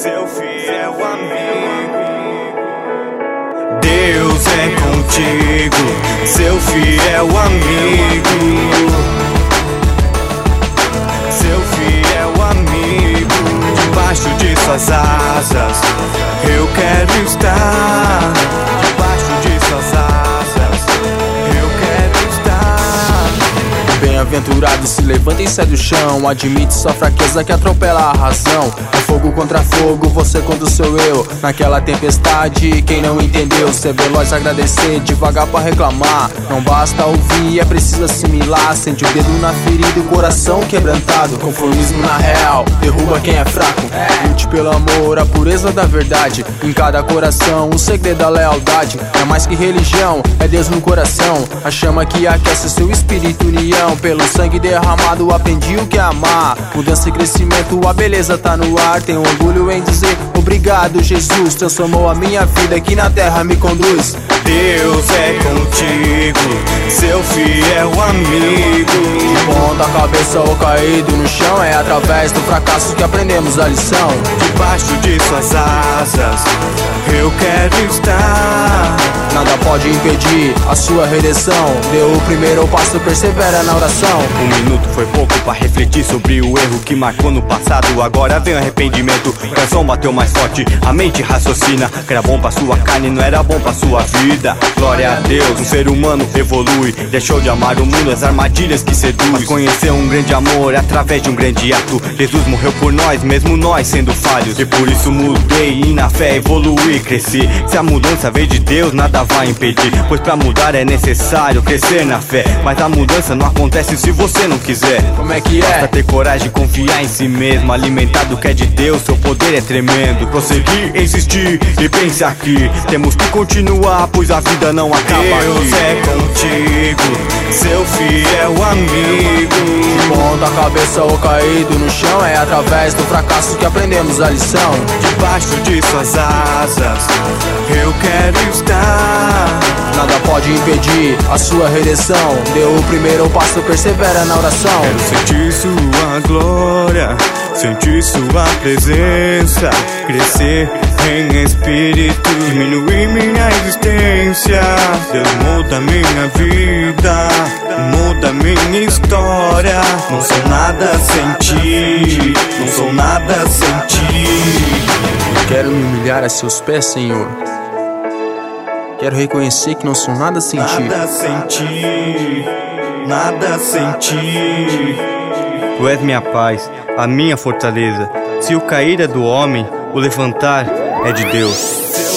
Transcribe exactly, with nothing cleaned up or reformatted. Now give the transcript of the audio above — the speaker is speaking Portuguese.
seu fiel amigo. Deus é contigo, seu fiel amigo. Seu fiel amigo. Debaixo de suas asas eu quero estar. Debaixo de suas asas eu quero estar. Bem-aventurado se levanta e sai do chão. Admite sua fraqueza que atropela a razão. É fogo contra fogo, você contra o seu eu. Naquela tempestade, quem não entendeu, ser veloz agradecer, devagar pra reclamar. Não basta ouvir, é preciso assimilar. Sente o dedo na ferida e o coração quebrantado. Conformismo na real, derruba quem é fraco. Lute pelo amor, a pureza da verdade. Em cada coração, o segredo da lealdade. É mais que religião, é Deus no coração. A chama que aquece seu espírito, união. Pelo sangue derramado aprendi o que é amar. Mudança e crescimento, a beleza tá no ar. Tenho orgulho em dizer obrigado, Jesus. Transformou a minha vida, que na terra me conduz. Deus é contigo, seu fiel amigo. De ponta cabeça ou caído no chão, é através do fracasso que aprendemos a lição. Debaixo de suas asas eu quero estar. Nada pode impedir a sua redenção. Deu o primeiro passo, persevera na oração. Um minuto foi pouco pra refletir sobre o erro que marcou no passado. Agora vem o arrependimento, o coração bateu mais forte, a mente raciocina. Que era bom pra sua carne, não era bom pra sua vida. Glória a Deus, um ser humano evolui. Deixou de amar o mundo, as armadilhas que seduz. Mas conheceu um grande amor através de um grande ato. Jesus morreu por nós, mesmo nós sendo falhos. E por isso mudei e na fé evoluí, cresci. Se a mudança veio de Deus, nada vai impedir. Pois pra mudar é necessário crescer na fé. Mas a mudança não acontece se você não quiser. Como é que é? Basta ter coragem, confiar em si mesmo. Alimentar do que é de Deus, seu poder é tremendo. Prosseguir, insistir e pensar que temos que continuar, pois a vida não acaba. Deus aqui. É contigo, seu fiel amigo. De ponta cabeça ou caído no chão, é através do fracasso que aprendemos a lição. Debaixo de suas asas eu quero estar. Nada pode impedir a sua redenção. Deu o primeiro passo, persevera na oração. Quero sentir sua glória, sentir sua presença, crescer em espírito, diminuir minha existência. Deus muda minha vida, muda minha história. Não sou nada sem ti, não sou nada sem ti. Quero me humilhar a seus pés, Senhor. Quero reconhecer que não sou nada sem ti. Nada sem ti, nada sem ti. Tu és minha paz, a minha fortaleza. Se o cair é do homem, o levantar é de Deus.